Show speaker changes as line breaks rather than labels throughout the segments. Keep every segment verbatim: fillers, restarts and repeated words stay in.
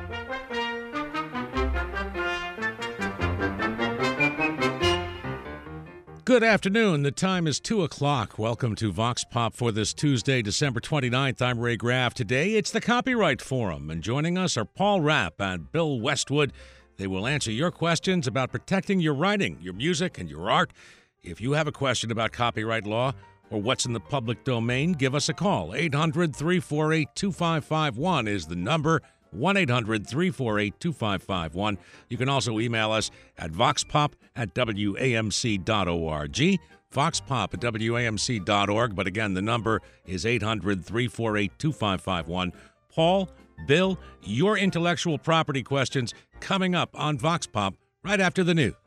Good afternoon. The time is two o'clock. Welcome to Vox Pop for this Tuesday, December twenty-ninth. I'm Ray Graff. Today, it's the Copyright Forum, and joining us are Paul Rapp and Bill Westwood. They will answer your questions about protecting your writing, your music, and your art. If you have a question about copyright law or what's in the public domain, give us a call. eight hundred, three four eight, two five five one is the number. one eight hundred, three four eight, two five five one. You can also email us at voxpop at w a m c dot org. voxpop at w a m c dot org. But again, the number is eight hundred, three four eight, two five five one. Paul, Bill, your intellectual property questions coming up on Vox Pop right after the news.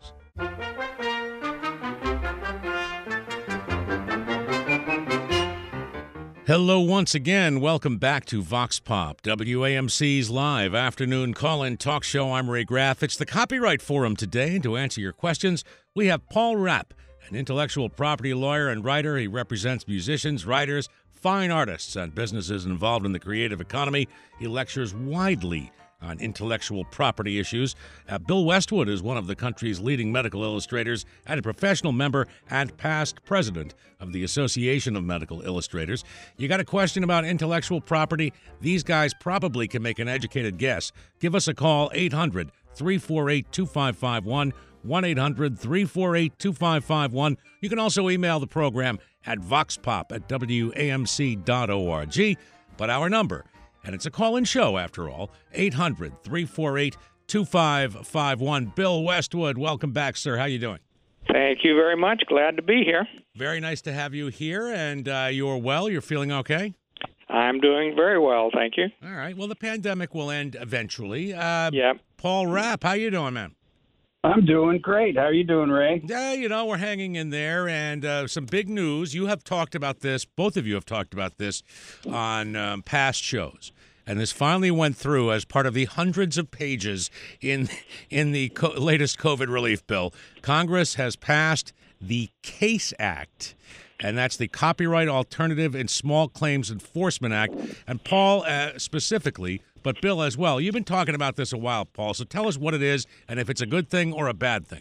Hello once again. Welcome back to Vox Pop, W A M C's live afternoon call-in talk show. I'm Ray Graff. It's the Copyright Forum today, and to answer your questions, we have Paul Rapp, an intellectual property lawyer and writer. He represents musicians, writers, fine artists, and businesses involved in the creative economy. He lectures widely on intellectual property issues. Uh, Bill Westwood is one of the country's leading medical illustrators and a professional member and past president of the Association of Medical Illustrators. You got a question about intellectual property? These guys probably can make an educated guess. Give us a call, eight hundred, three four eight, two five five one, one eight hundred, three four eight, two five five one. You can also email the program at voxpop at w a m c dot org. But our number, and it's a call-in show, after all, eight hundred, three four eight, two five five one. Bill Westwood, welcome back, sir. How you doing?
Thank you very much. Glad to be here.
Very nice to have you here, and uh, you're well? You're feeling okay?
I'm doing very well, thank you.
All right. Well, the pandemic will end eventually. Uh,
yeah.
Paul Rapp, how you doing, man?
I'm doing great. How are you doing, Ray?
Yeah, you know, we're hanging in there, and uh, some big news. You have talked about this, both of you have talked about this on um, past shows, and this finally went through as part of the hundreds of pages in in the co- latest COVID relief bill. Congress has passed the CASE Act, and that's the Copyright Alternative and Small Claims Enforcement Act. And Paul, uh, specifically, but Bill as well, you've been talking about this a while, Paul, so tell us what it is and if it's a good thing or a bad thing.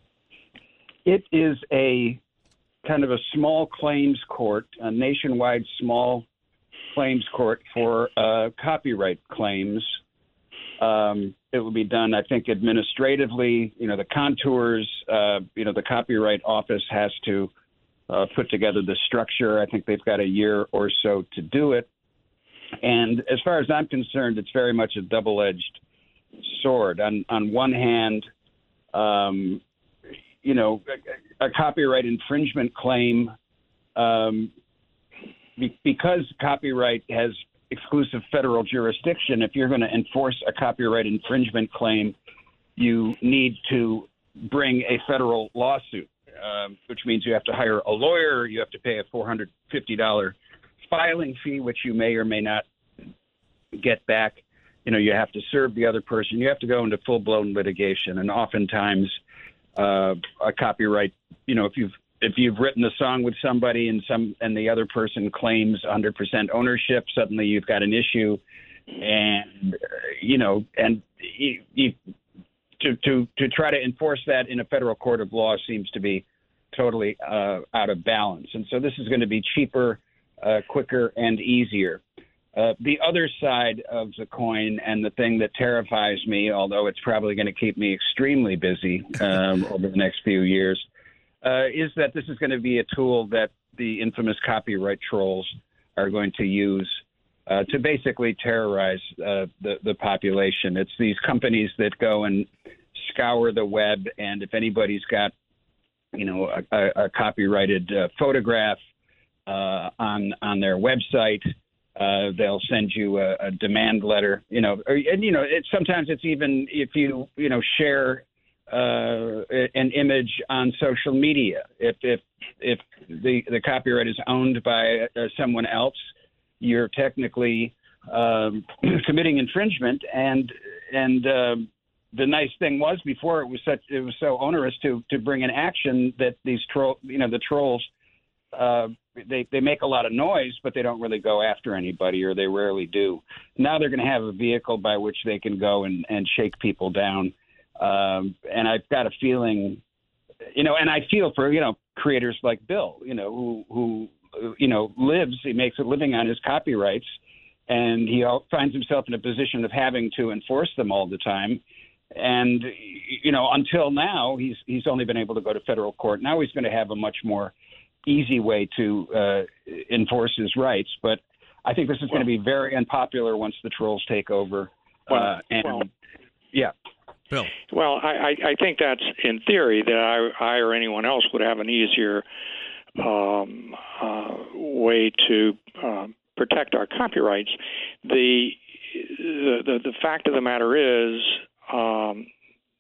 It is a kind of a small claims court, a nationwide small claims court for uh, copyright claims. Um, it will be done, I think, administratively. You know, the contours, uh, you know, the Copyright Office has to uh, put together the structure. I think they've got a year or so to do it. And as far as I'm concerned, it's very much a double-edged sword. On on one hand, um, you know, a, a copyright infringement claim, um, be, because copyright has exclusive federal jurisdiction, if you're going to enforce a copyright infringement claim, you need to bring a federal lawsuit, uh, which means you have to hire a lawyer, you have to pay a four hundred fifty dollars filing fee, which you may or may not get back. You know, you have to serve the other person. You have to go into full-blown litigation, and oftentimes uh, a copyright, you know, if you've if you've written a song with somebody and some and the other person claims one hundred percent ownership, suddenly you've got an issue, and uh, you know, and you, you, to to to try to enforce that in a federal court of law seems to be totally uh, out of balance. And so this is going to be cheaper, Uh, quicker and easier. Uh, the other side of the coin, and the thing that terrifies me, although it's probably going to keep me extremely busy um, over the next few years, uh, is that this is going to be a tool that the infamous copyright trolls are going to use uh, to basically terrorize uh, the, the population. It's these companies that go and scour the web, and if anybody's got, you know, a, a, a copyrighted uh, photograph Uh, on on their website, uh, they'll send you a, a demand letter. You know, or, and you know, it, sometimes it's even if you you know share uh, an image on social media. If if if the the copyright is owned by uh, someone else, you're technically um, committing infringement. And and uh, the nice thing was before it was such it was so onerous to to bring an action that these troll you know the trolls. Uh, they, they make a lot of noise, but they don't really go after anybody, or they rarely do. Now they're going to have a vehicle by which they can go and, and shake people down. Um, and I've got a feeling, you know, and I feel for, you know, creators like Bill, you know, who, who, you know, lives, he makes a living on his copyrights, and he finds himself in a position of having to enforce them all the time. And, you know, until now, he's he's only been able to go to federal court. Now he's going to have a much more easy way to uh, enforce his rights. But I think this is well, going to be very unpopular once the trolls take over.
Well,
uh, and,
well,
yeah.
Bill.
Well, I, I think that's in theory that I, I or anyone else would have an easier um, uh, way to uh, protect our copyrights. The, the the the fact of the matter is, um,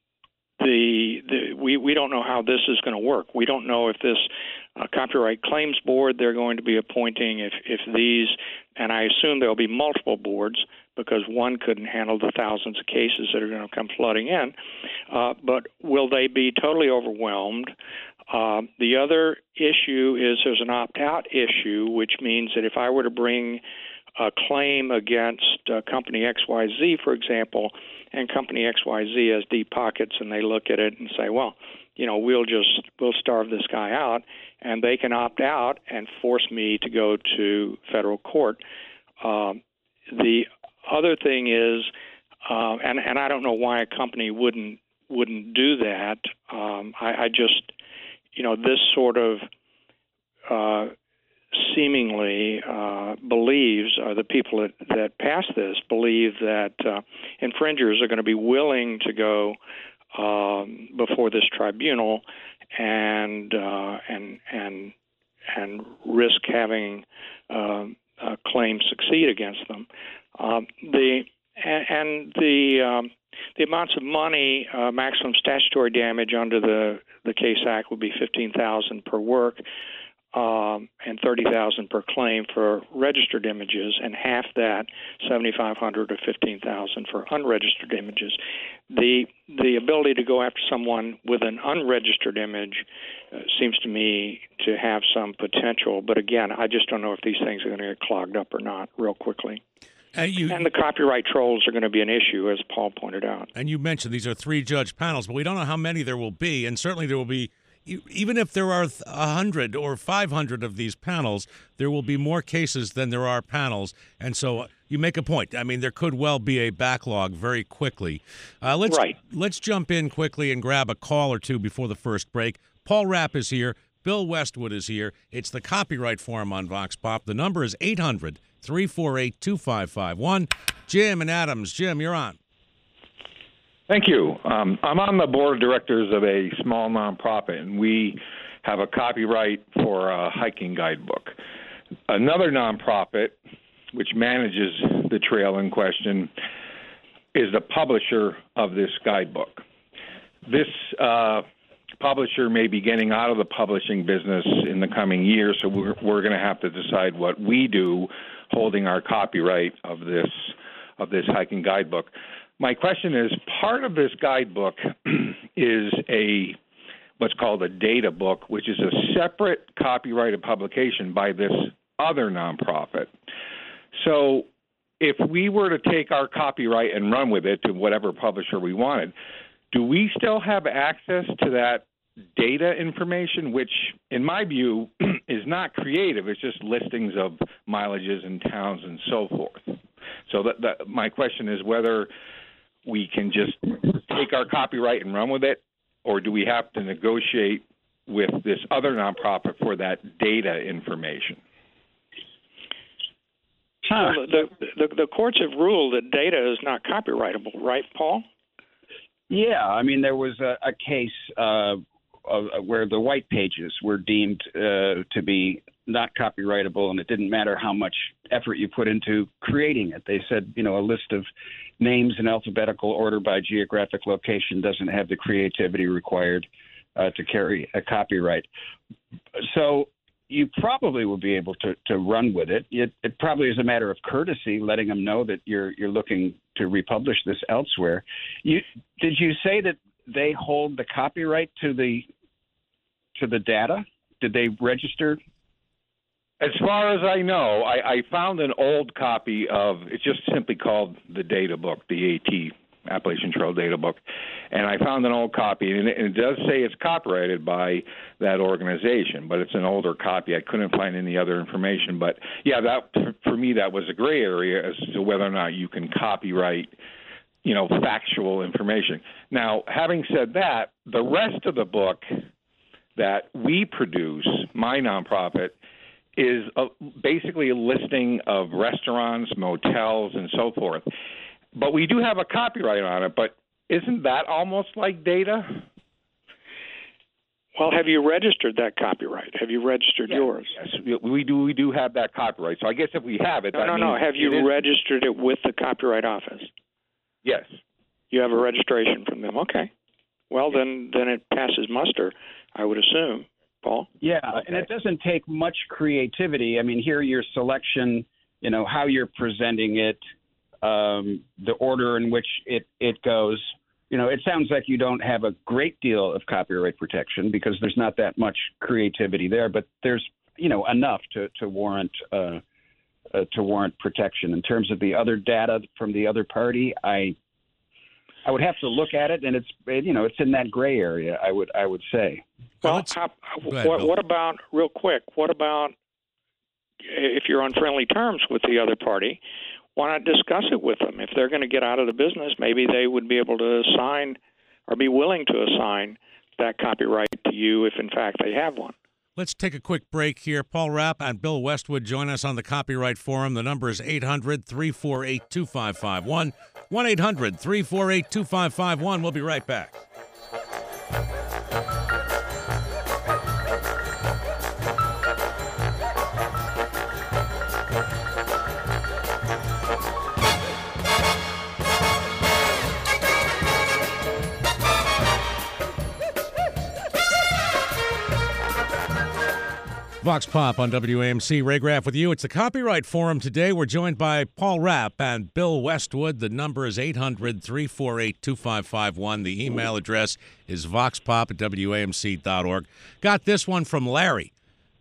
the, the we we don't know how this is going to work. We don't know if this uh, copyright claims board they're going to be appointing, if if these, and I assume there'll be multiple boards, because one couldn't handle the thousands of cases that are going to come flooding in. Uh, but will they be totally overwhelmed? Uh, the other issue is there's an opt-out issue, which means that if I were to bring a claim against uh, Company X Y Z, for example, and Company X Y Z has deep pockets, and they look at it and say, well, you know, we'll just we'll starve this guy out, and they can opt out and force me to go to federal court. Um, the other thing is, uh, and and I don't know why a company wouldn't wouldn't do that. Um, I, I just, you know, this sort of uh, seemingly uh, believes, or the people that, that pass this believe that uh, infringers are going to be willing to go um, before this tribunal and uh, and and and risk having uh, a claim succeed against them. Um, the and, and the um, the amounts of money, uh, maximum statutory damage under the the Case Act would be fifteen thousand per work, um, and thirty thousand per claim for registered images, and half that, seventy five hundred or fifteen thousand for unregistered images. The the ability to go after someone with an unregistered image uh, seems to me to have some potential, but again, I just don't know if these things are going to get clogged up or not real quickly. Uh, you, and the copyright trolls are going to be an issue, as Paul pointed out.
And you mentioned these are three-judge panels, but we don't know how many there will be, and certainly there will be, even if there are one hundred or five hundred of these panels, there will be more cases than there are panels. And so uh, you make a point. I mean, there could well be a backlog very quickly. Uh, let's,
right.
Let's jump in quickly and grab a call or two before the first break. Paul Rapp is here. Bill Westwood is here. It's the Copyright Forum on Vox Pop. The number is eight hundred, three four eight, two five five one. Jim and Adams. Jim, you're on.
Thank you. Um, I'm on the board of directors of a small nonprofit, and we have a copyright for a hiking guidebook. Another nonprofit, which manages the trail in question, is the publisher of this guidebook. This uh, publisher may be getting out of the publishing business in the coming years, so we're, we're going to have to decide what we do holding our copyright of this of this hiking guidebook. My question is, part of this guidebook is a what's called a data book, which is a separate copyrighted publication by this other nonprofit. So if we were to take our copyright and run with it to whatever publisher we wanted, do we still have access to that data information, which, in my view, is not creative? It's just listings of mileages and towns and so forth. So that, that, my question is whether we can just take our copyright and run with it, or do we have to negotiate with this other nonprofit for that data information?
Huh. Well, the, the, the courts have ruled that data is not copyrightable, right, Paul?
Yeah, I mean, there was a, a case uh, uh, where the white pages were deemed uh, to be not copyrightable, and it didn't matter how much effort you put into creating it. They said, you know, a list of names in alphabetical order by geographic location doesn't have the creativity required uh, to carry a copyright. So you probably will be able to, to run with it. it. It probably is a matter of courtesy, letting them know that you're you're looking to republish this elsewhere. You did you say that they hold the copyright to the to the data? Did they register?
As far as I know, I, I found an old copy of, it's just simply called the Data Book, the AT, Appalachian Trail Data Book, and I found an old copy, and it, and it does say it's copyrighted by that organization, but it's an older copy. I couldn't find any other information, but yeah, that for me, that was a gray area as to whether or not you can copyright, you know, factual information. Now, having said that, the rest of the book that we produce, my nonprofit, is a, basically a listing of restaurants, motels, and so forth. But we do have a copyright on it, but isn't that almost like data?
Well, have you registered that copyright? Have you registered
yes,
yours?
Yes, we do. We do have that copyright. So I guess if we have it,
no,
that
no,
means
no. Have you
is...
registered it with the Copyright Office?
Yes.
You have a registration from them. Okay. Well, yes. then, then it passes muster, I would assume. Paul?
Yeah,
okay.
And it doesn't take much creativity. I mean, here your selection, you know, how you're presenting it, um, the order in which it, it goes. You know, it sounds like you don't have a great deal of copyright protection because there's not that much creativity there, but there's, you know, enough to, to warrant uh, uh, to warrant protection. In terms of the other data from the other party, I I would have to look at it, and it's you know it's in that gray area. I would I would say.
Well, how,
ahead,
what, what about real quick? What about if you're on friendly terms with the other party? Why not discuss it with them? If they're going to get out of the business, maybe they would be able to assign or be willing to assign that copyright to you if, in fact, they have one.
Let's take a quick break here. Paul Rapp and Bill Westwood join us on the Copyright Forum. The number is eight hundred, three four eight, two five five one, one eight hundred, three four eight, two five five one. We'll be right back. Vox Pop on W A M C. Ray Graff with you. It's the Copyright Forum today. We're joined by Paul Rapp and Bill Westwood. The number is eight hundred, three four eight, two five five one. The email address is voxpop at W A M C dot org. Got this one from Larry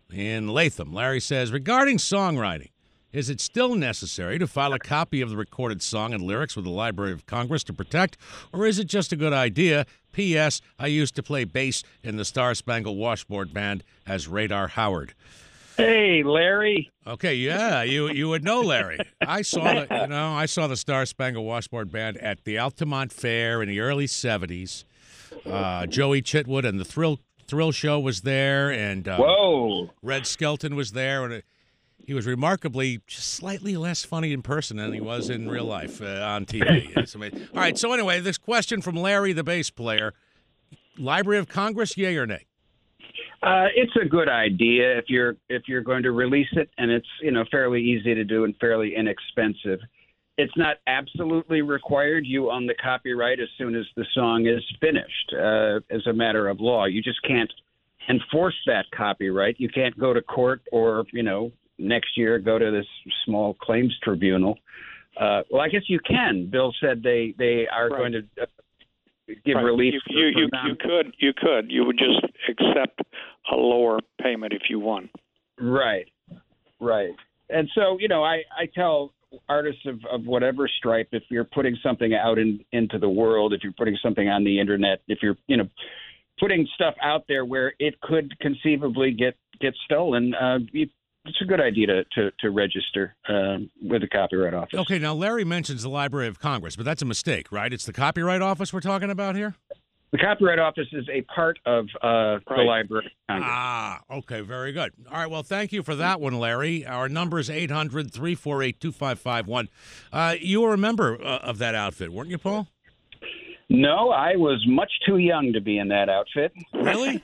in Latham. Larry says, regarding songwriting, is it still necessary to file a copy of the recorded song and lyrics with the Library of Congress to protect, or is it just a good idea? P S. I used to play bass in the Star Spangled Washboard Band as Radar Howard.
Hey, Larry.
Okay, yeah, you you would know Larry. I saw the you know I saw the Star Spangled Washboard Band at the Altamont Fair in the early seventies. Uh, Joey Chitwood and the Thrill Thrill Show was there, and uh,
Whoa,
Red Skelton was there, and it, he was remarkably just slightly less funny in person than he was in real life uh, on T V. It's amazing. All right, so anyway, this question from Larry, the bass player: Library of Congress, yay or nay?
Uh, it's a good idea if you're if you're going to release it, and it's you know fairly easy to do and fairly inexpensive. It's not absolutely required. You own the copyright as soon as the song is finished. Uh, as a matter of law, you just can't enforce that copyright. You can't go to court or you know next year go to this small claims tribunal. Uh, well, I guess you can. Bill said they they are
right.
going to uh, give
right.
relief.
You, you, you, you could you could you would just accept a lower payment if you won.
Right, right. And so you know, I, I tell artists of, of whatever stripe, if you're putting something out in, into the world, if you're putting something on the internet, if you're you know putting stuff out there where it could conceivably get get stolen, uh, you, it's a good idea to to, to register um, with the Copyright Office.
Okay, now Larry mentions the Library of Congress, but that's a mistake, right? It's the Copyright Office we're talking about here?
The Copyright Office is a part of uh, right. the Library of Congress.
Ah, okay, very good. All right, well, thank you for that one, Larry. Our number is eight hundred, three four eight, two five five one. Uh, you were a member uh, of that outfit, weren't you, Paul?
No, I was much too young to be in that outfit.
Really?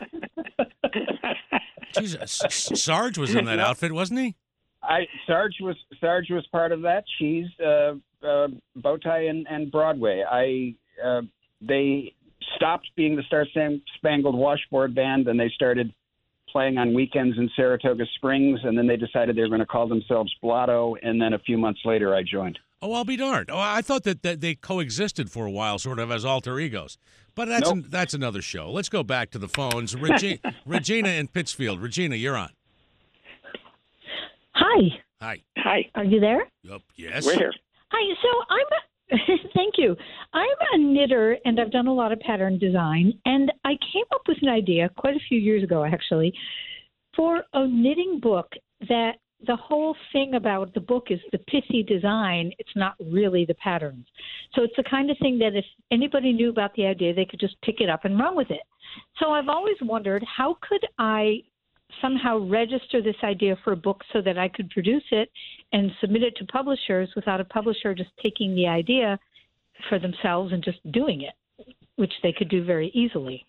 Jesus, Sarge was in that outfit, wasn't he?
I Sarge was Sarge was part of that. She's uh, uh, Bowtie and, and Broadway. I uh, they stopped being the Star Spangled Washboard Band, and they started playing on weekends in Saratoga Springs, and then they decided they were going to call themselves Blotto, and then a few months later I joined.
Oh, I'll be darned. Oh, I thought that, that they coexisted for a while, sort of as alter egos. But that's
nope.
an, that's another show. Let's go back to the phones. Regi- Regina in Pittsfield. Regina, you're on.
Hi.
Hi.
Hi.
Are you there?
Yep. Yes.
We're here.
Hi. So I'm a, thank you. I'm a knitter, and I've done a lot of pattern design. And I came up with an idea quite a few years ago, actually, for a knitting book that the whole thing about the book is the pithy design. It's not really the patterns. So it's the kind of thing that if anybody knew about the idea, they could just pick it up and run with it. So I've always wondered, how could I somehow register this idea for a book so that I could produce it and submit it to publishers without a publisher just taking the idea for themselves and just doing it, which they could do very easily.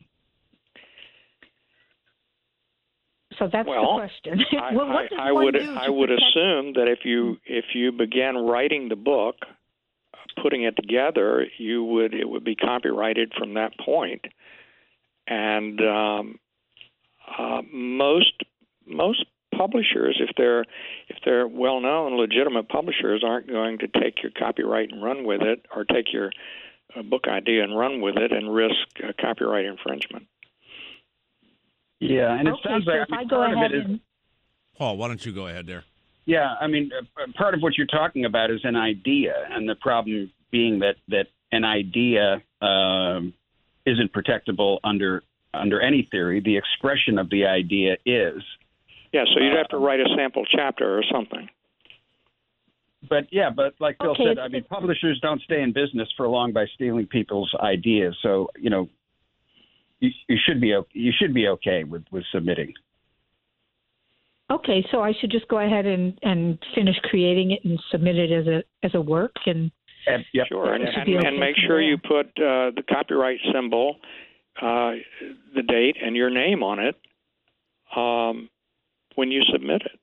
So that's
well,
the question.
I,
well, what does
I, I
one
would
do
I
to
would
protect-
assume that if you if you began writing the book, putting it together, you would it would be copyrighted from that point, and um, uh, most most publishers, if they're if they're well known, legitimate publishers, aren't going to take your copyright and run with it, or take your uh, book idea and run with it and risk uh, copyright infringement.
Yeah, and it
okay,
sounds
so
like
if
I mean,
I go
part
ahead
of it is,
and
Paul, why don't you go ahead there?
yeah, I mean, uh, part of what you're talking about is an idea, and the problem being that that an idea um, isn't protectable under under any theory. The expression of the idea is.
Yeah, so you'd have to
Uh,
write a sample chapter or something.
But yeah, but like Bill
Okay,
said,
it's-
I mean, publishers don't stay in business for long by stealing people's ideas. So you know, you, you should be o- you should be okay with, with submitting.
okay, so I should just go ahead and, and finish creating it and submit it as a as a work and
And, yep.
Sure, and,
It should
and,
be okay
and make
from
sure
there.
you put uh, the copyright symbol, uh, the date, and your name on it um, when you submit it.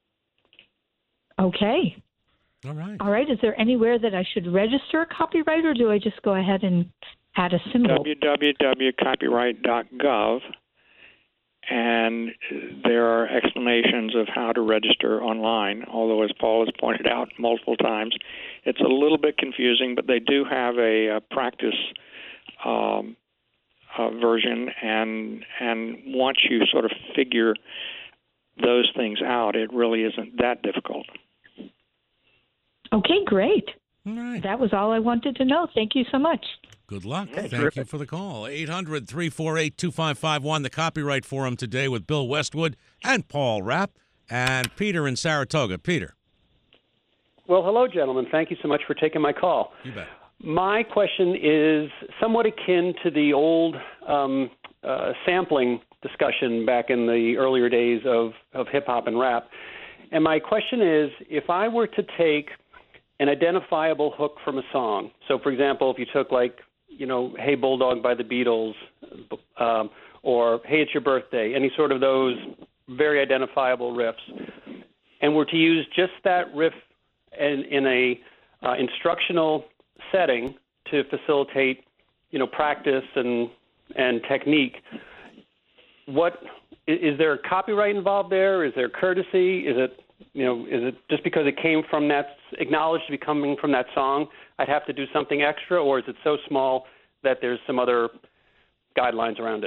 okay.
All right.
All right. Is there anywhere that I should register a copyright, or do I just go ahead and add a symbol?
w w w dot copyright dot gov, and there are explanations of how to register online, although, as Paul has pointed out multiple times, it's a little bit confusing, but they do have a, a practice um, uh, version, and and once you sort of figure those things out, it really isn't that difficult.
Okay, great.
All right.
That was all I wanted to know. Thank you so much.
Good luck.
Okay,
Thank you
terrific.
for the call. eight hundred, three four eight, two five five one, the Copyright Forum today with Bill Westwood and Paul Rapp and Peter in Saratoga. Peter.
Well, hello, gentlemen. Thank you so much for taking my call.
You bet.
My question is somewhat akin to the old um, uh, sampling discussion back in the earlier days of, of hip-hop and rap. And my question is, if I were to take an identifiable hook from a song, so, for example, if you took, like, you know, Hey Bulldog by the Beatles, um, or Hey It's Your Birthday, any sort of those very identifiable riffs, and were to use just that riff in, in a uh, instructional setting to facilitate, you know, practice and and technique, what is there copyright involved there? Is there courtesy? Is it, you know, is it just because it came from that, acknowledged to be coming from that song, I'd have to do something extra, or is it so small that there's some other guidelines around it?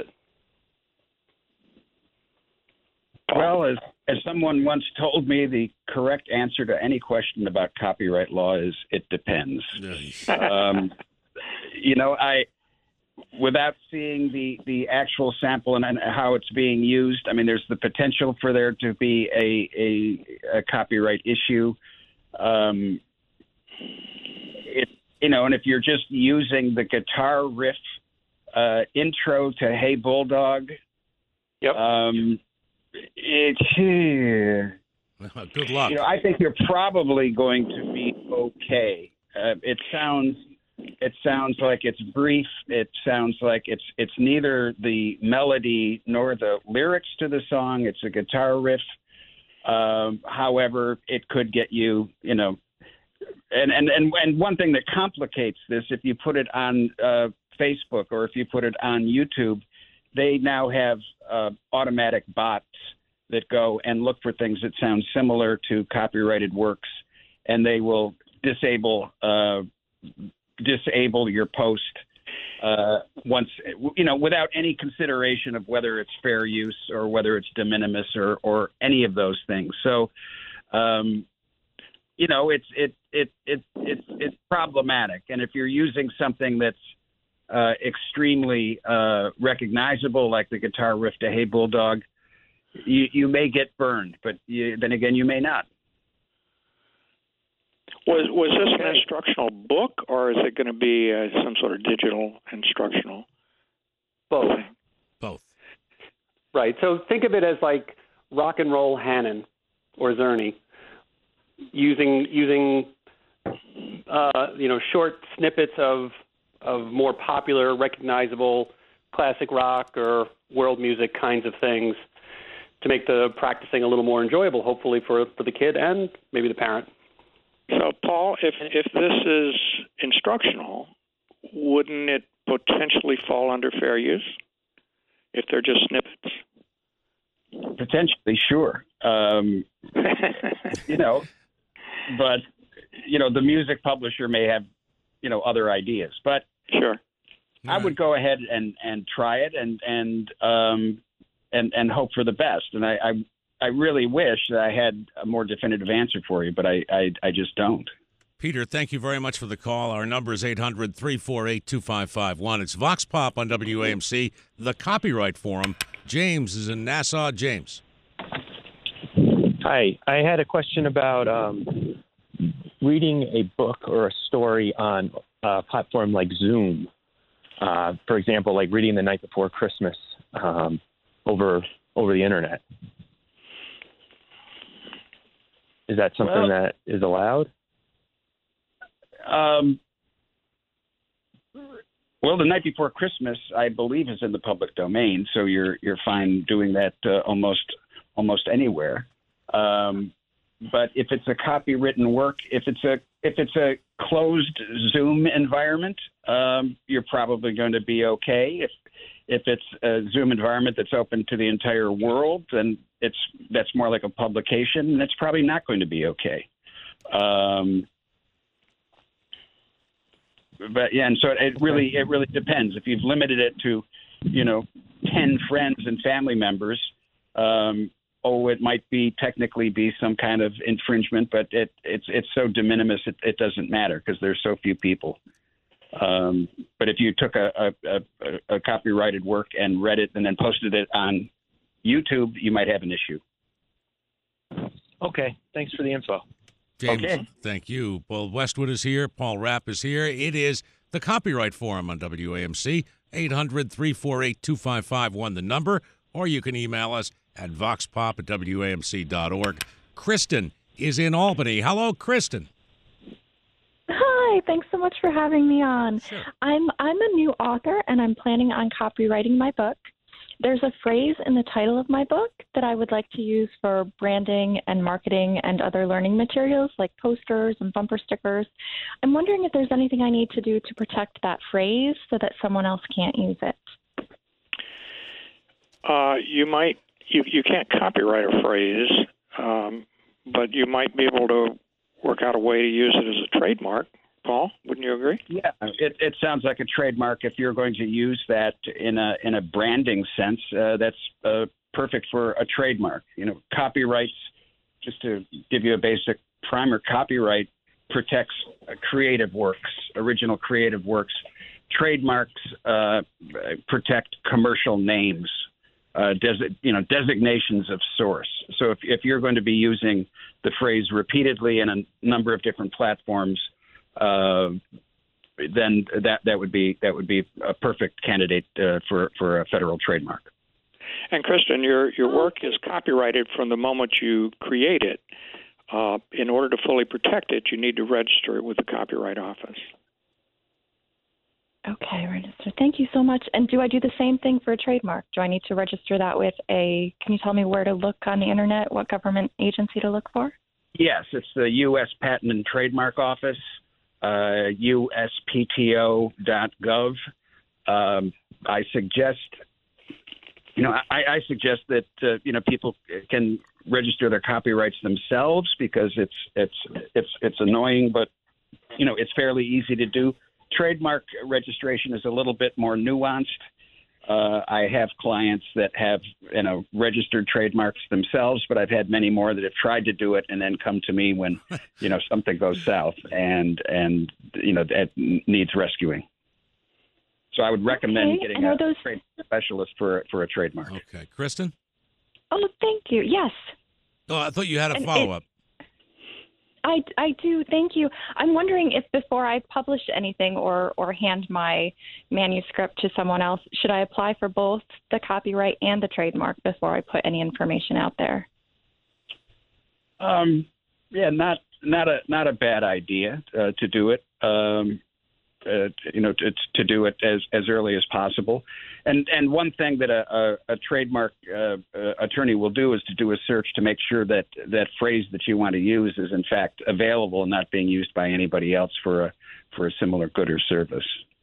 Well, as as someone once told me, the correct answer to any question about copyright law is it depends. um, you know, I without seeing the, the actual sample and, and how it's being used, I mean, there's the potential for there to be a a, a copyright issue. Um, it you know, and if you're just using the guitar riff uh, intro to Hey Bulldog,
Yep.
um, it's
Good luck.
you know, I think you're probably going to be okay. Uh, it sounds, it sounds like it's brief. It sounds like it's it's neither the melody nor the lyrics to the song. It's a guitar riff. Um, however, it could get you, you know, and and and and one thing that complicates this, if you put it on uh, Facebook or if you put it on YouTube, they now have uh, automatic bots that go and look for things that sound similar to copyrighted works, and they will disable uh, disable your post uh, once, you know, without any consideration of whether it's fair use or whether it's de minimis or, or any of those things. So um, you know, it's it it it it's it's problematic. And if you're using something that's uh, extremely uh, recognizable, like the guitar riff to "Hey Bulldog," you you may get burned, but you, then again, you may not.
Was was this an instructional book, or is it going to be uh, some sort of digital instructional?
Both.
thing?
Both.
Right. So think of it as like rock and roll Hannon or Zerny, using using uh, you know short snippets of of more popular, recognizable classic rock or world music kinds of things to make the practicing a little more enjoyable, hopefully for for the kid and maybe the parent.
So, Paul, if if this is instructional, wouldn't it potentially fall under fair use if they're just snippets?
Potentially, sure. Um, you know, but you know, the music publisher may have, you know, other ideas. But
sure,
I would go ahead and, and try it and and um, and and hope for the best. And I, I I really wish that I had a more definitive answer for you, but I I, I just don't.
Peter, thank you very much for the call. Our number is eight hundred, three four eight, two five five one. It's Vox Pop on W A M C, the Copyright Forum. James is in Nassau. James.
Hi. I had a question about um, reading a book or a story on a platform like Zoom. Uh, for example, like reading The Night Before Christmas um, over over the Internet. Is that something well, that is allowed?
Um, well, The Night Before Christmas, I believe, is in the public domain, so you're you're fine doing that uh, almost almost anywhere. Um, but if it's a copywritten work, if it's a if it's a closed Zoom environment, um, you're probably going to be okay. If if it's a Zoom environment that's open to the entire world, then it's that's more like a publication, and it's probably not going to be okay. Um, But yeah, and so it really it really depends. If you've limited it to, you know, ten friends and family members, um, oh, it might be technically be some kind of infringement, but it it's it's so de minimis it, it doesn't matter because there's so few people. Um, but if you took a, a, a, a copyrighted work and read it and then posted it on YouTube, you might have an issue.
Okay, thanks for the info.
James,
okay.
Thank you. Paul Westwood is here. Paul Rapp is here. It is the Copyright Forum on W A M C. eight hundred, three four eight, two five five one, the number. Or you can email us at voxpop at W A M C dot org. Kristen is in Albany. Hello, Kristen.
Hi, thanks so much for having me on.
Sure.
I'm I'm a new author, and I'm planning on copywriting my book. There's a phrase in the title of my book that I would like to use for branding and marketing and other learning materials like posters and bumper stickers. I'm wondering if there's anything I need to do to protect that phrase so that someone else can't use it.
Uh, you might you you can't copyright a phrase, um, but you might be able to work out a way to use it as a trademark. Paul, wouldn't you agree?
Yeah, it, it sounds like a trademark. If you're going to use that in a in a branding sense, uh, that's uh, perfect for a trademark. You know, copyrights. Just to give you a basic primer, copyright protects uh, creative works, original creative works. Trademarks uh, protect commercial names, uh, desi- you know, designations of source. So if if you're going to be using the phrase repeatedly in a number of different platforms, Uh, then that that would be that would be a perfect candidate uh, for for a federal trademark.
And Kristen, your your work is copyrighted from the moment you create it. Uh, in order to fully protect it, you need to register it with the Copyright Office.
Okay, register. Thank you so much. And do I do the same thing for a trademark? Do I need to register that with a? Can you tell me where to look on the internet? What government agency to look for?
Yes, it's the U S Patent and Trademark Office. Uh, U S P T O dot gov. Um, I suggest, you know, I, I suggest that uh, you know people can register their copyrights themselves because it's it's it's it's annoying, but you know it's fairly easy to do. Trademark registration is a little bit more nuanced. Uh, I have clients that have, you know, registered trademarks themselves, but I've had many more that have tried to do it and then come to me when, you know, something goes south and, and you know, that needs rescuing. So I would recommend
Okay,
getting
and
a
are those-
trade specialist for for a trademark.
Okay. Kristen?
Oh, thank you. Yes.
Oh, I thought you had a
And it-
follow-up.
I, I do. Thank you. I'm wondering if before I publish anything or, or hand my manuscript to someone else, should I apply for both the copyright and the trademark before I put any information out there?
Um, yeah, not not a not a bad idea uh, to do it. Um, uh, you know, to, to do it as, as early as possible. And and one thing that a, a, a trademark uh, uh, attorney will do is to do a search to make sure that that phrase that you want to use is in fact available and not being used by anybody else for a for a similar good or service.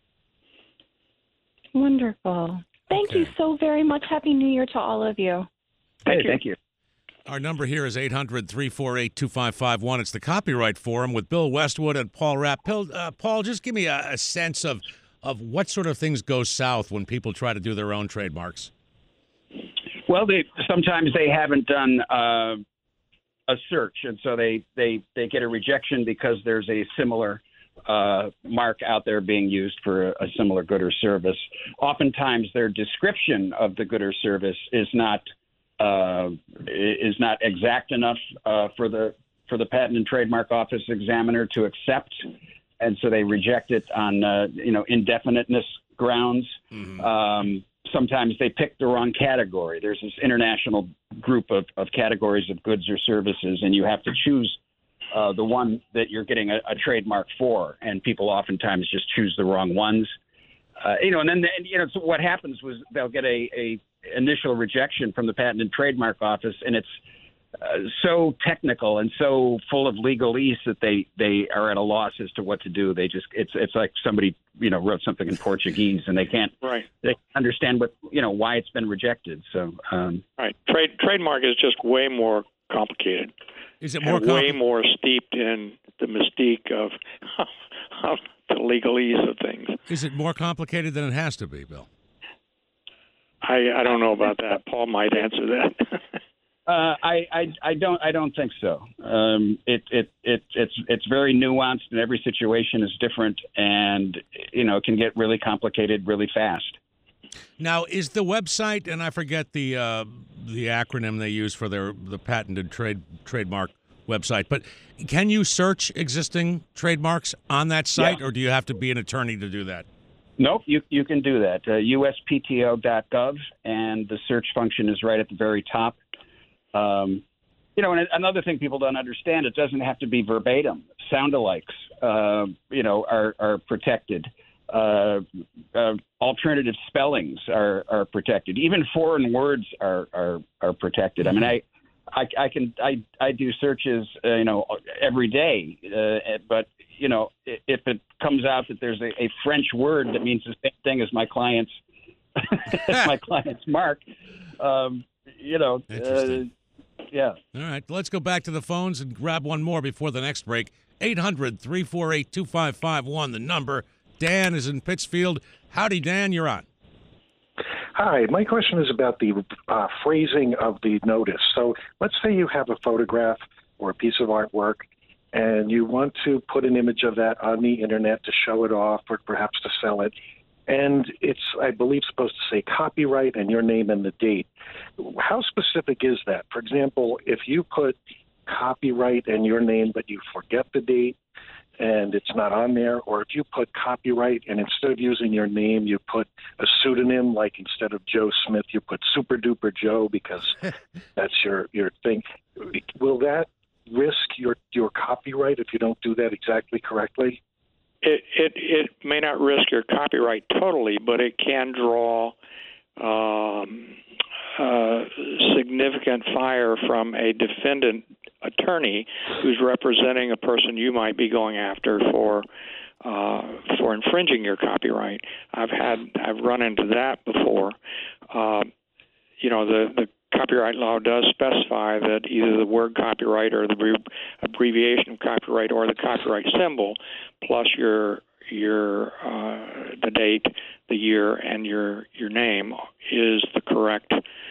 Wonderful. Thank
Okay.
you so very much. Happy New Year to all of you.
Thank
Thank
you.
you.
Thank you.
Our number here is eight hundred, three four eight, two five five one. It's the Copyright Forum with Bill Westwood and Paul Rapp. Bill, uh, Paul, just give me a, a sense of, of what sort of things go south when people try to do their own trademarks.
Well, they sometimes they haven't done uh, a search, and so they, they, they get a rejection because there's a similar uh, mark out there being used for a, a similar good or service. Oftentimes, their description of the good or service is not uh, is not exact enough uh, for the for the Patent and Trademark Office examiner to accept, and so they reject it on uh, you know indefiniteness grounds.
Mm-hmm.
Um, sometimes they pick the wrong category. There's this international group of, of categories of goods or services, and you have to choose uh, the one that you're getting a, a trademark for, and people oftentimes just choose the wrong ones. Uh, you know, and then and, you know so what happens was they'll get a, a initial rejection from the Patent and Trademark Office, and it's uh, so technical and so full of legalese that they, they are at a loss as to what to do. They just it's it's like somebody you know wrote something in Portuguese and they can't
Right.
they understand what you know why it's been rejected. So um,
Right. Trade trademark is just way more complicated.
Is it more
and way
compli-
more steeped in the mystique of, of the legalese of things.
Is it more complicated than it has to be, Bill?
I, I don't know about that. Paul might answer that.
Uh, I, I I don't I don't think so. Um, it, it it it's it's very nuanced, and every situation is different, and you know it can get really complicated really fast.
Now, is the website, and I forget the uh, the acronym they use for their the patented trade trademark website, but can you search existing trademarks on that site,
Yeah.
or do you have to be an attorney to do that?
Nope, you you can do that. Uh, U S P T O dot gov, and the search function is right at the very top. Um, you know, and another thing people don't understand, it doesn't have to be verbatim. Sound-alikes, uh, you know, are, are protected. Uh, uh, alternative spellings are, are protected. Even foreign words are, are, are protected. I mean, I, I, I can, I, I do searches, uh, you know, every day, uh, but, you know, if it comes out that there's a, a French word that means the same thing as my client's, as my client's mark, um, you know, uh,
Interesting.
yeah.
All right, let's go back to the phones and grab one more before the next break. eight hundred, three four eight, two five five one, the number. Dan is in Pittsfield. Howdy, Dan, you're on.
Hi, my question is about the uh, phrasing of the notice. So let's say you have a photograph or a piece of artwork, and you want to put an image of that on the internet to show it off or perhaps to sell it. And it's, I believe, supposed to say copyright and your name and the date. How specific is that? For example, if you put copyright and your name, but you forget the date and it's not on there, or if you put copyright and instead of using your name, you put a pseudonym, like instead of Joe Smith, you put Super Duper Joe because that's your, your thing. Will that risk your, your copyright if you don't do that exactly correctly?
It, it it may not risk your copyright totally, but it can draw um, uh, significant fire from a defendant attorney who's representing a person you might be going after for uh, for infringing your copyright. I've had I've run into that before. Uh, you know, the the copyright law does specify that either the word copyright or the abbreviation of copyright or the copyright symbol plus your your uh, the date, the year, and your your name is the correct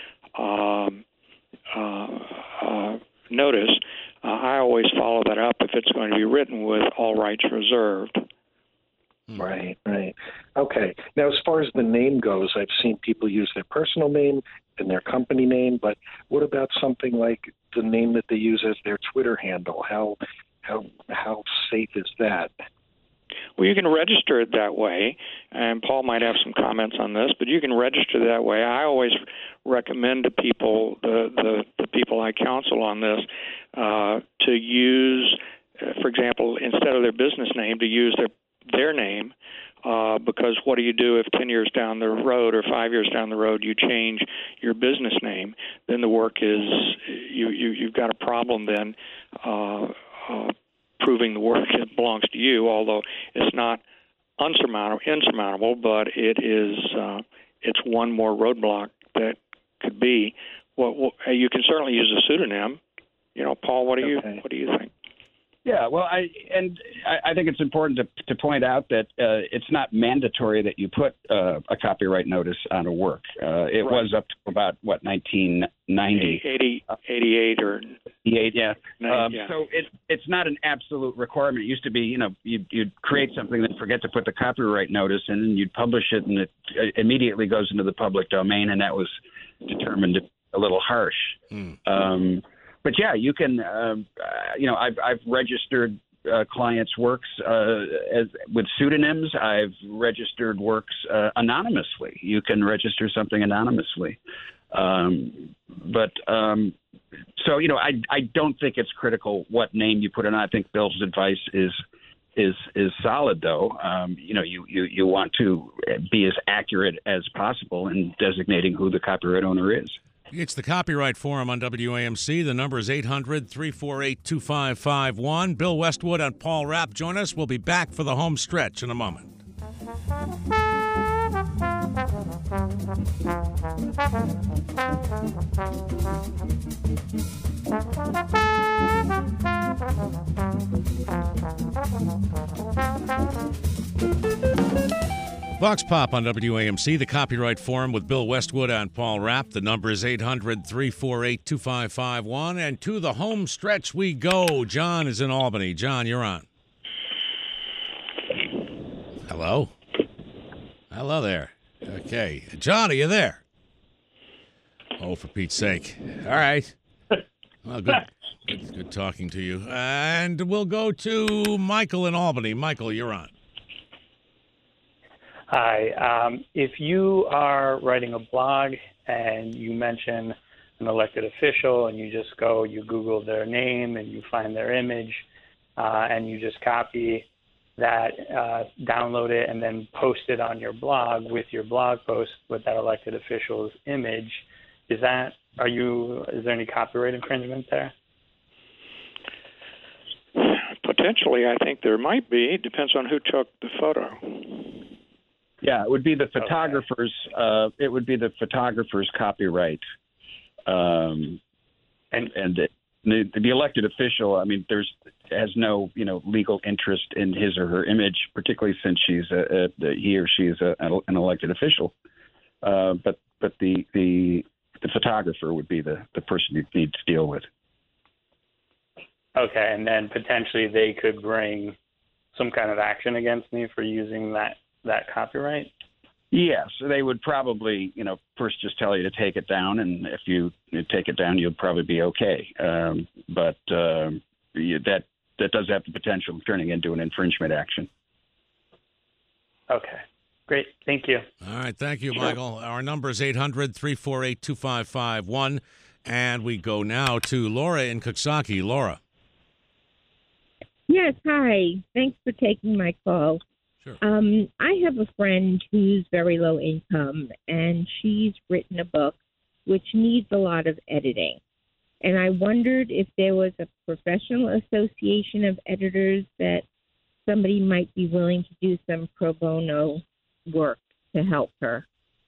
um, uh, uh, notice. Uh, I always follow that up if it's going to be written with all rights reserved.
Right, right. Okay. Now, as far as the name goes, I've seen people use their personal name and their company name, but what about something like the name that they use as their Twitter handle? How how how safe is that?
Well, you can register it that way, and Paul might have some comments on this, but you can register that way. I always recommend to people, the, the, the people I counsel on this, uh, to use, uh, for example, instead of their business name, to use their their name, uh, because what do you do if ten years down the road or five years down the road you change your business name? Then the work is, you, you, you've got a problem then uh, uh, proving the work belongs to you, although it's not unsurmountable, insurmountable, but it is, uh, it's one more roadblock that could be. Well, well, you can certainly use a pseudonym. You know, Paul, what do you,
Okay.
what do you think?
Yeah, well, I and I, I think it's important to to point out that uh, it's not mandatory that you put uh, a copyright notice on a work. Uh, it
Right.
was up to about what nineteen ninety,
eighty, eighty-eight or
eighty-eight, yeah. Um,
yeah.
So it it's not an absolute requirement. It used to be, you know, you'd, you'd create something, then forget to put the copyright notice in, and you'd publish it, and it uh, immediately goes into the public domain, and that was determined a little harsh.
Mm.
Um, But yeah, you can. Um, uh, you know, I've I've registered uh, clients' works uh, as with pseudonyms. I've registered works uh, anonymously. You can register something anonymously. Um, but um, so you know, I I don't think it's critical what name you put in. I think Bill's advice is is is solid, though. Um, you know, you, you you want to be as accurate as possible in designating who the copyright owner is.
It's the Copyright Forum on W A M C. The number is eight hundred, three four eight, two five five one. Bill Westwood and Paul Rapp join us. We'll be back for the home stretch in a moment. Vox Pop on W A M C, the Copyright Forum with Bill Westwood and Paul Rapp. The number is eight hundred, three four eight, two five five one. And to the home stretch we go. John is in Albany. John, you're on. Hello? Hello there. Okay. John, are you there? Oh, for Pete's sake. All right. Well, good, good, good talking to you. And we'll go to Michael in Albany. Michael, you're on.
Hi. Um, if you are writing a blog and you mention an elected official and you just go, you Google their name and you find their image uh, and you just copy that, uh, download it, and then post it on your blog with your blog post with that elected official's image, is that, are you, is there any copyright infringement there?
Potentially, I think there might be. It depends on who took the photo.
Yeah, it would be the photographer's. Uh, it would be the photographer's copyright, um, and and the, the elected official. I mean, there's has no you know legal interest in his or her image, particularly since she's a, a he or she is a, an elected official. Uh, but but the the the photographer would be the the person you need to deal with.
Okay, and then potentially they could bring some kind of action against me for using that. that copyright?
Yes, they would probably, you know, first just tell you to take it down, and if you take it down, you'll probably be okay. Um, but uh, you, that that does have the potential of turning into an infringement action.
Okay, great. Thank you.
All right, thank you, Michael. Our number is eight hundred, three four eight, two five five one, and we go now to Laura in Coxsackie. Laura.
Yes, hi. Thanks for taking my call.
Sure.
Um, I have a friend who's very low income, and she's written a book which needs a lot of editing. And I wondered if there was a professional association of editors that somebody might be willing to do some pro bono work to help her.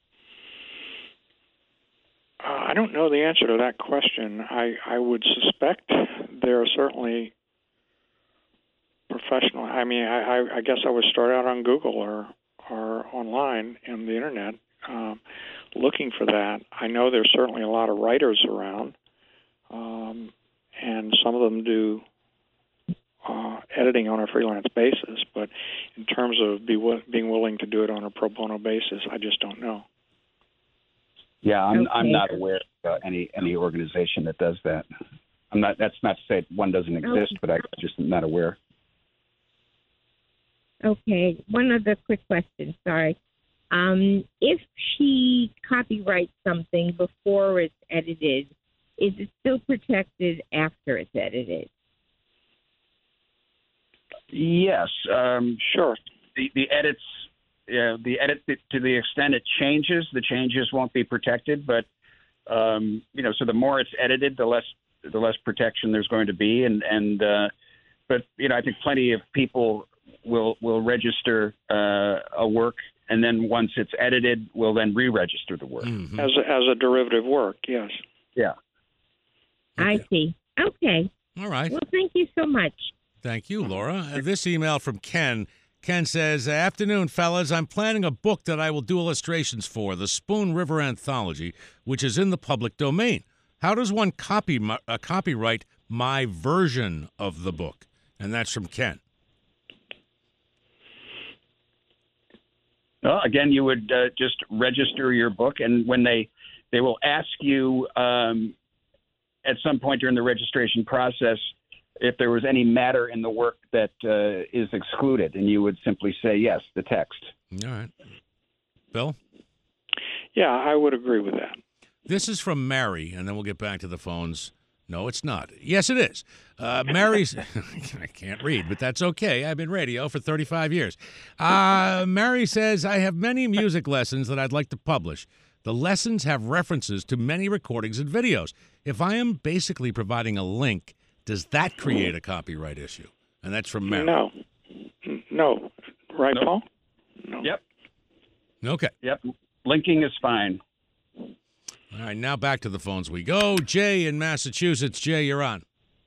Uh, I don't know the answer to that question. I, I would suspect there are certainly professional. I mean, I, I, I guess I would start out on Google or or online in the internet um, looking for that. I know there's certainly a lot of writers around, um, and some of them do uh, editing on a freelance basis. But in terms of be, being willing to do it on a pro bono basis, I just don't know.
Yeah, I'm
Okay.
I'm not aware of uh, any any organization that does that. I'm not. That's not to say one doesn't exist,
Okay.
but I just am not aware.
Okay, one other quick question. Sorry. Um, if she copyrights something before it's edited, is it still protected after it's edited?
Yes, um,
Sure.
the the edits, yeah, the edit to the extent it changes, the changes won't be protected. But um, you know, so the more it's edited, the less the less protection there's going to be. And and uh, but you know, I think plenty of people will will register uh, a work, and then once it's edited, will then re-register the work.
Mhm.
As a, as a derivative work, yes.
Yeah.
I see. Okay.
All right.
Well, thank you so much.
Thank you, Laura. Uh, this email from Ken. Ken says, afternoon, fellas. I'm planning a book that I will do illustrations for, the Spoon River Anthology, which is in the public domain. How does one copy my, uh, copyright my version of the book? And that's from Ken.
Well, again, you would uh, just register your book, and when they they will ask you um, at some point during the registration process if there was any matter in the work that uh, is excluded, and you would simply say yes, the text.
All right. Bill?
Yeah, I would agree with that.
This is from Mary, and then we'll get back to the phones. No, it's not. Yes, it is. Uh, Mary's, I can't read, but that's okay. I've been radio for thirty-five years. Uh, Mary says, I have many music lessons that I'd like to publish. The lessons have references to many recordings and videos. If I am basically providing a link, does that create a copyright issue? And that's from Mary.
No. No. Right,
Nope.
Paul? No.
Yep.
Okay.
Yep. Linking is fine.
All right, now back to the phones we go. Jay in Massachusetts. Jay, you're on.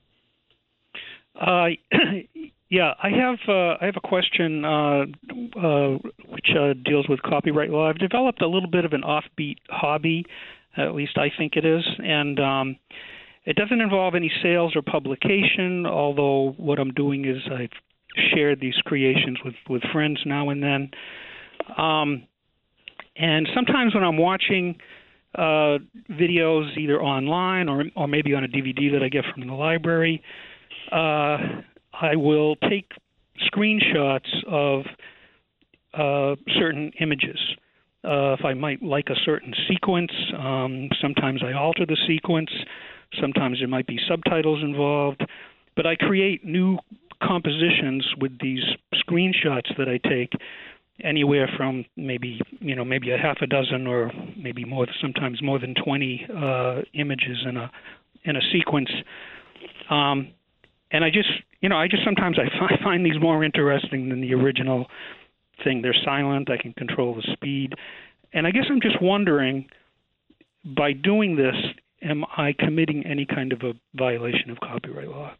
Uh, yeah, I have uh, I have a question uh, uh, which uh, deals with copyright law. I've developed a little bit of an offbeat hobby, at least I think it is, and um, it doesn't involve any sales or publication. Although what I'm doing is I've shared these creations with, with friends now and then, um, and sometimes when I'm watching uh, videos either online or or maybe on a D V D that I get from the library, uh, I will take screenshots of uh, certain images. Uh, if I might like a certain sequence, um, sometimes I alter the sequence. Sometimes there might be subtitles involved. But I create new compositions with these screenshots that I take, anywhere from maybe you know maybe a half a dozen or maybe more, sometimes more than twenty uh, images in a in a sequence. Um, and I just you know I just sometimes I find, find these more interesting than the original thing. They're silent. I can control the speed, and I guess I'm just wondering, by doing this, am I committing any kind of a violation of copyright law?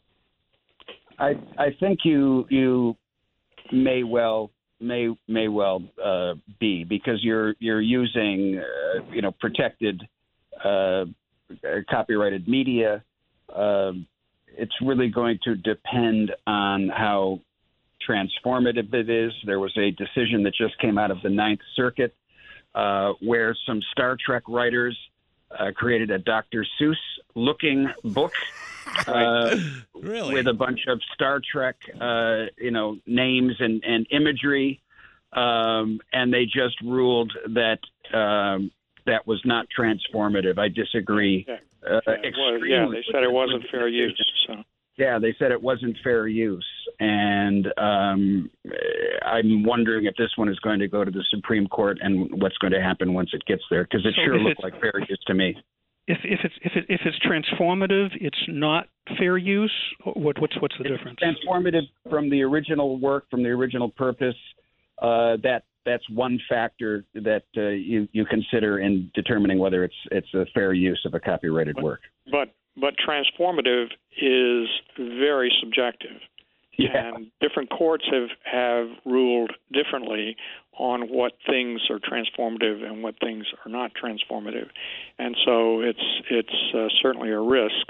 I I think you you may well may may well uh, be, because you're you're using uh, you know protected uh, copyrighted media. Uh, it's really going to depend on how transformative it is. There was a decision that just came out of the Ninth Circuit uh, where some Star Trek writers uh, created a Doctor Seuss looking book. Uh,
really?
With a bunch of Star Trek, uh, you know, names and, and imagery, um, and they just ruled that um, that was not transformative. I disagree.
Yeah,
uh,
yeah, it was, yeah they said it wasn't fair use. So.
Yeah, they said it wasn't fair use, and um, I'm wondering if this one is going to go to the Supreme Court and what's going to happen once it gets there, because it
So
sure
if
looked
it's-
like fair use to me.
If if it's if it, if it's transformative, it's not fair use. What what's what's the
It's
difference?
transformative from the original work, from the original purpose. Uh, that that's one factor that uh, you you consider in determining whether it's it's a fair use of a copyrighted work.
But but transformative is very subjective.
Yeah.
And different courts have, have ruled differently on what things are transformative and what things are not transformative. And so it's it's uh, certainly a risk.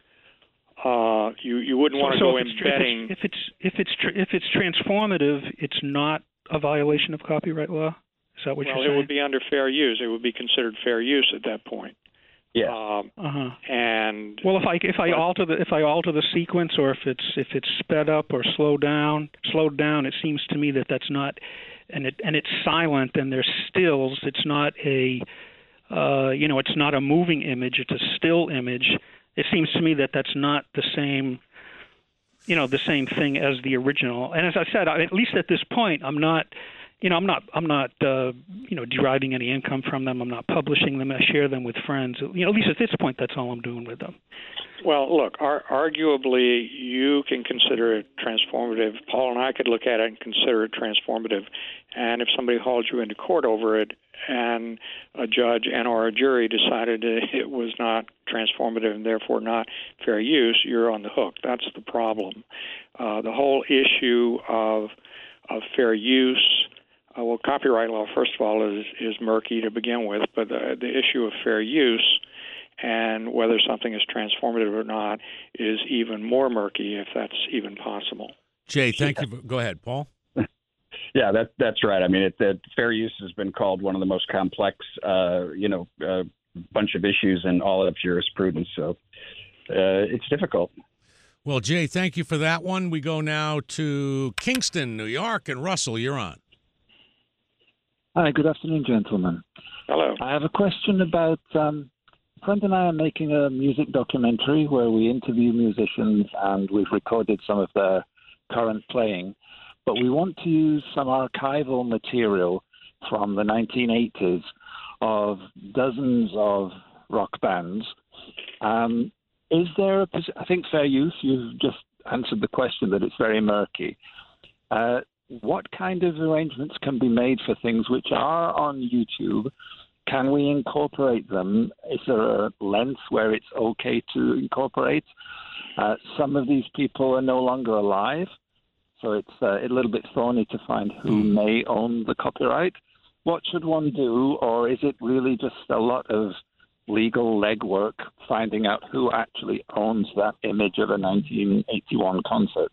Uh, you you wouldn't
so,
want to
so
go
if it's,
embedding.
If it's if it's if it's, if it's transformative, it's not a violation of copyright law. Is that what
well,
you're saying?
it would be under fair use. It would be considered fair use at that point.
Yeah.
Um,
uh-huh.
And
well, if I if I alter the if I alter the sequence, or if it's if it's sped up or slowed down, slowed down, it seems to me that that's not, and it and it's silent and there's stills. It's not a, uh, you know, it's not a moving image. It's a still image. It seems to me that that's not the same, you know, the same thing as the original. And as I said, I, at least at this point, I'm not. You know, I'm not. I'm not. Uh, you know, deriving any income from them. I'm not publishing them. I share them with friends. You know, at least at this point, that's all I'm doing with them.
Well, look. Ar- arguably, you can consider it transformative. Paul and I could look at it and consider it transformative. And if somebody hauled you into court over it, and a judge and or a jury decided it was not transformative and therefore not fair use, you're on the hook. That's the problem. Uh, the whole issue of of fair use. Uh, well, copyright law, first of all, is, is murky to begin with, but the, the issue of fair use and whether something is transformative or not is even more murky, if that's even possible.
Jay, thank you. Go ahead, Paul.
Yeah, that, that's right. I mean, it, it, fair use has been called one of the most complex, uh, you know, uh, bunch of issues in all of jurisprudence, so uh, it's difficult.
Well, Jay, thank you for that one. We go now to Kingston, New York, and Russell, you're on.
Hi, good afternoon, gentlemen.
Hello.
I have a question about, um, a friend and I are making a music documentary where we interview musicians and we've recorded some of their current playing, but we want to use some archival material from the nineteen eighties of dozens of rock bands. Um, is there, a, I think fair use, you've just answered the question that it's very murky. Uh, What kind of arrangements can be made for things which are on YouTube? Can we incorporate them? Is there a length where it's okay to incorporate? Uh, some of these people are no longer alive, so it's uh, a little bit thorny to find who may own the copyright. What should one do, or is it really just a lot of legal legwork finding out who actually owns that image of a nineteen eighty-one concert?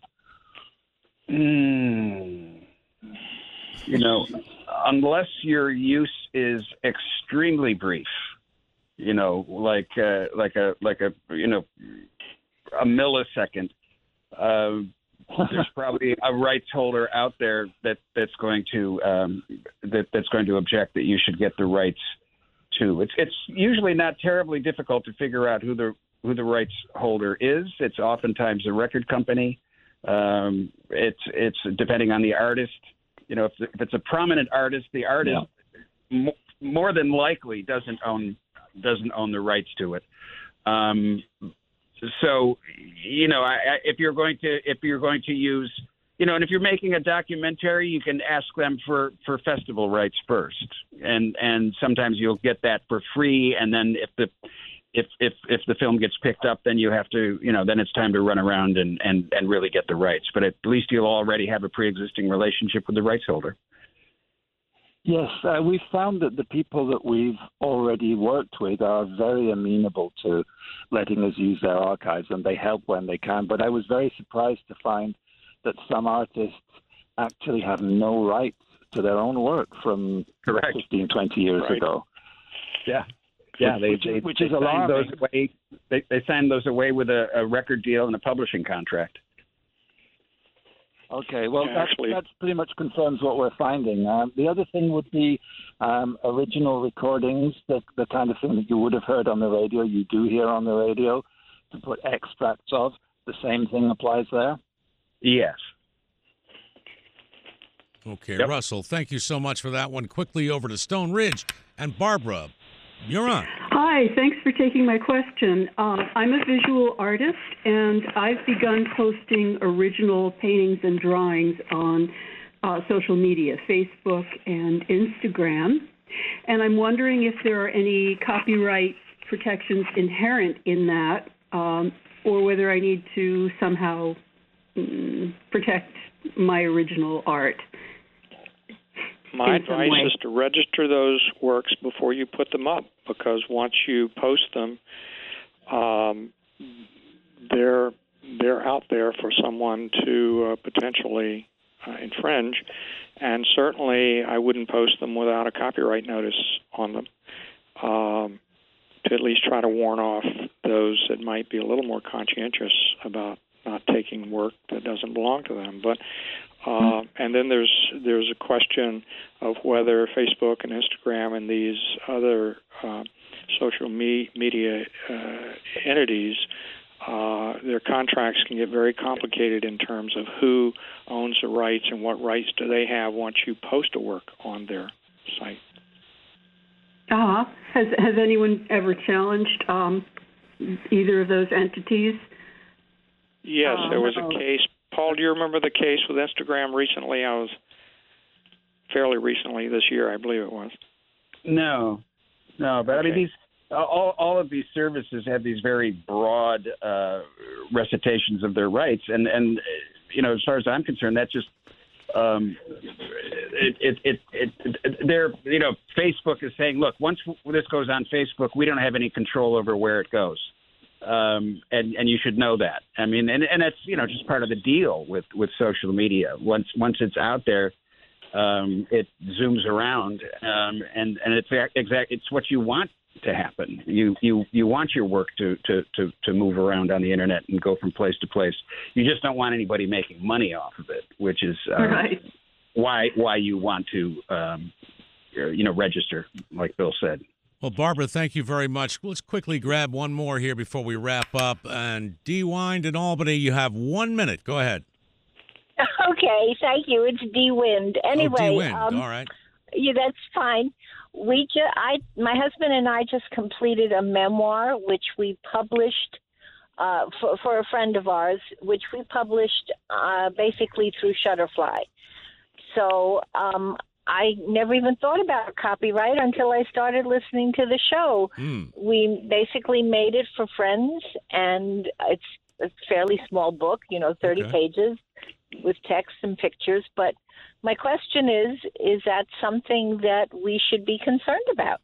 Mm. You know, unless your use is extremely brief, you know, like uh, like a like a you know a millisecond, uh, there's probably a rights holder out there that that's going to um, that that's going to object that you should get the rights to. It's it's usually not terribly difficult to figure out who the who the rights holder is. It's oftentimes a record company. Um, it's it's depending on the artist. You know, if, if it's a prominent artist, the artist yeah. m- more than likely doesn't own doesn't own the rights to it. Um, so, you know, I, I, if you're going to if you're going to use, you know, and if you're making a documentary, you can ask them for, for festival rights first, and and sometimes you'll get that for free, and then if the If, if if the film gets picked up, then you have to, you know, then it's time to run around and, and, and really get the rights. But at least you'll already have a pre-existing relationship with the rights holder.
Yes, uh, we've found that the people that we've already worked with are very amenable to letting us use their archives, and they help when they can. But I was very surprised to find that some artists actually have no rights to their own work from
Correct.
fifteen, twenty years
right.
ago.
Yeah. Yeah, they,
which,
they,
which
they
is
signed
alarming.
those away. They, they signed those away with a, a record deal and a publishing contract.
Okay, well,
yeah,
that
actually,
that's pretty much confirms what we're finding. Um, the other thing would be um, original recordings, the, the kind of thing that you would have heard on the radio, you do hear on the radio, to put extracts of. The same thing applies there?
Yes.
Okay,
yep.
Russell, thank you so much for that one. Quickly over to Stone Ridge. And Barbara, you're on.
Hi, thanks for taking my question. Uh, I'm a visual artist, and I've begun posting original paintings and drawings on uh, social media, Facebook and Instagram. And I'm wondering if there are any copyright protections inherent in that, um, or whether I need to somehow mm, protect my original art.
My advice is to register those works before you put them up, because once you post them, um, they're they're out there for someone to uh, potentially uh, infringe, and certainly I wouldn't post them without a copyright notice on them, um, to at least try to warn off those that might be a little more conscientious about not taking work that doesn't belong to them. But uh, and then there's there's a question of whether Facebook and Instagram and these other uh, social me- media uh, entities, uh, their contracts can get very complicated in terms of who owns the rights and what rights do they have once you post a work on their site.
Uh-huh. Has has anyone ever challenged um, either of those entities?
Yes,
Uh,
there was a
no.
case. Paul, do you remember the case with Instagram recently? I was fairly recently this year, I believe it was.
No, no, but I mean
Okay.
these all all of these services have these very broad uh, recitations of their rights, and and uh, you know, as far as I'm concerned, that just um, it, it, it, it, it they're you know, Facebook is saying, look, once this goes on Facebook, we don't have any control over where it goes. Um, and, and you should know that. I mean, and, and that's, you know, just part of the deal with, with social media. Once once it's out there, um, it zooms around, um, and, and it's exact. It's what you want to happen. You you, you want your work to, to, to, to move around on the internet and go from place to place. You just don't want anybody making money off of it, which is uh,
Right.
why why you want to um, you know, register, like Bill said.
Well, Barbara, thank you very much. Let's quickly grab one more here before we wrap up. And D. Wind in Albany, you have one minute. Go ahead.
Okay, thank you. It's D. Wind. Anyway,
oh, D. Wind.
um,
All right.
yeah, that's fine. We ju- I, my husband and I just completed a memoir, which we published uh, for, for a friend of ours, which we published uh, basically through Shutterfly. So um, I never even thought about copyright until I started listening to the show.
Mm.
We basically made it for friends, and it's a fairly small book, you know, thirty
Okay.
pages with text and pictures. But my question is, is that something that we should be concerned about?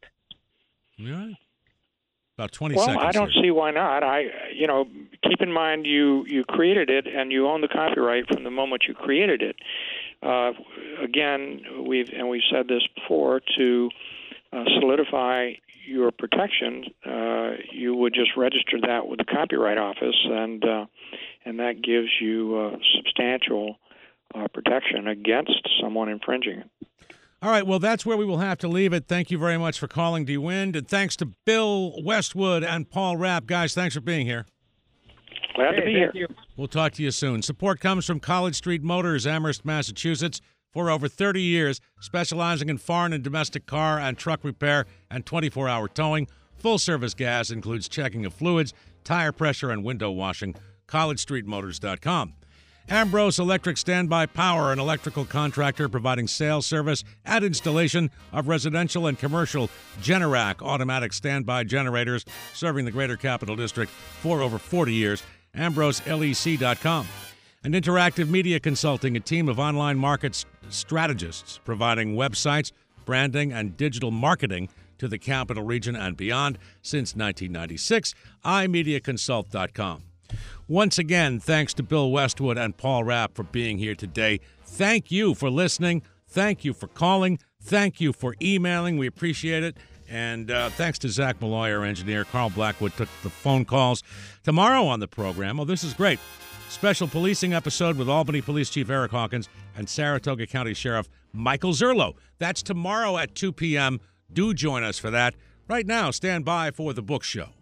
All right. About twenty
Well,
seconds.
I don't
here.
see why not. I, you know, keep in mind you, you created it and you own the copyright from the moment you created it. Uh, again, we've and we've said this before, to uh, solidify your protection, uh, you would just register that with the Copyright Office, and uh, and that gives you uh, substantial uh, protection against someone infringing it.
All right, well, that's where we will have to leave it. Thank you very much for calling, D. Wind, and thanks to Bill Westwood and Paul Rapp. Guys, thanks for being here.
Glad to be here.
You.
We'll talk to you soon. Support comes from College Street Motors, Amherst, Massachusetts, for over thirty years, specializing in foreign and domestic car and truck repair and twenty-four hour towing. Full-service gas includes checking of fluids, tire pressure, and window washing. college street motors dot com. Ambrose Electric Standby Power, an electrical contractor providing sales service and installation of residential and commercial Generac automatic standby generators, serving the Greater Capital District for over forty years. ambrose L E C dot com. And Interactive Media Consulting, a team of online market strategists providing websites, branding, and digital marketing to the Capital Region and beyond since nineteen ninety-six. i media consult dot com. Once again, thanks to Bill Westwood and Paul Rapp for being here today. Thank you for listening. Thank you for calling. Thank you for emailing. We appreciate it. And uh, thanks to Zach Malloy, our engineer. Carl Blackwood took the phone calls. Tomorrow on the program, oh, this is great. Special policing episode with Albany Police Chief Eric Hawkins and Saratoga County Sheriff Michael Zerlo. That's tomorrow at two p.m. Do join us for that. Right now, stand by for The Book Show.